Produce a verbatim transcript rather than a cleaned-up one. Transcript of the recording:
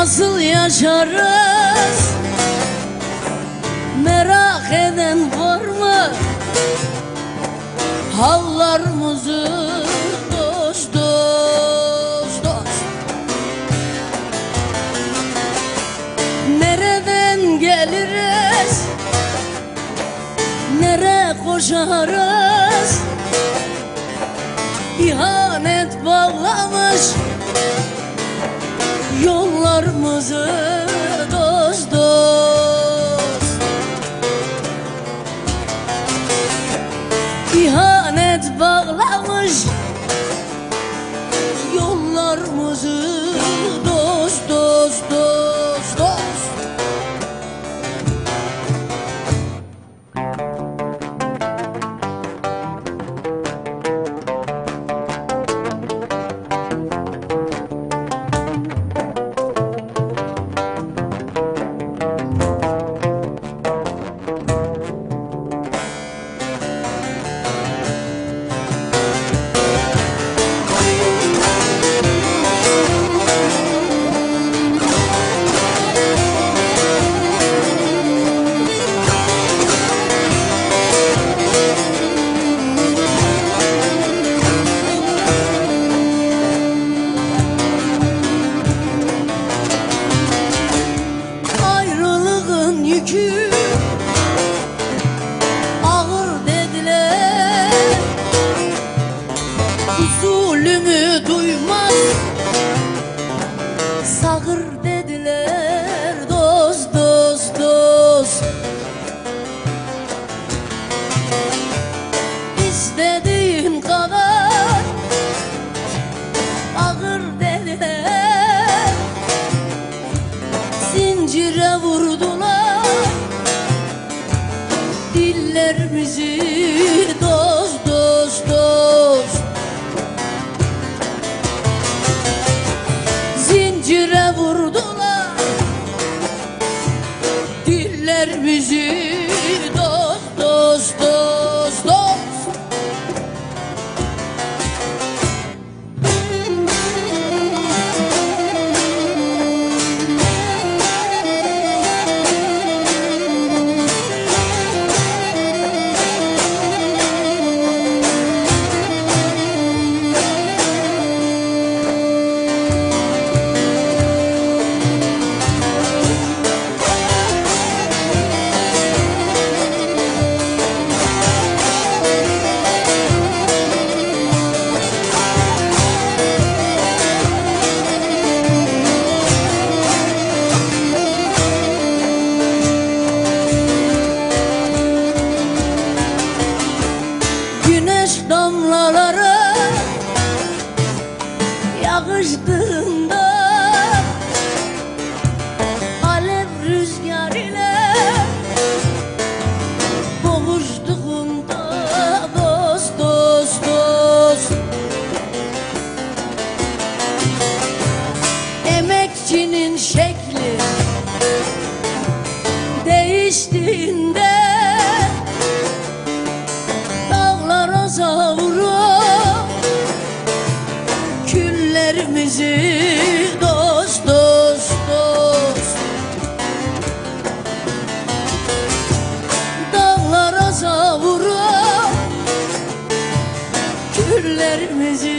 nasıl yaşarız? Merak eden var mı? Hallarımızı dost dost dost. Nereden geliriz? Nereye koşarız? İhanet bağlamış yollarımızı dost dost. İhanet bağlamış yollarımızı dost dost dost dost. Yükü ağır dediler, usulümü duymaz sağır dediler dost dost dost. İstediğin kadar ağır dediler, zincire vurdular dillerimizi dost dost dost. Zincire vurdular dillerimizi dost dost dost dost. Damlaları yağıştığında alev rüzgar ile boğuştuğunda dost dost dost. Emekçinin şekli değiştiğinde savurup küllerimizi dost dost dost. Dağlara savurup küllerimizi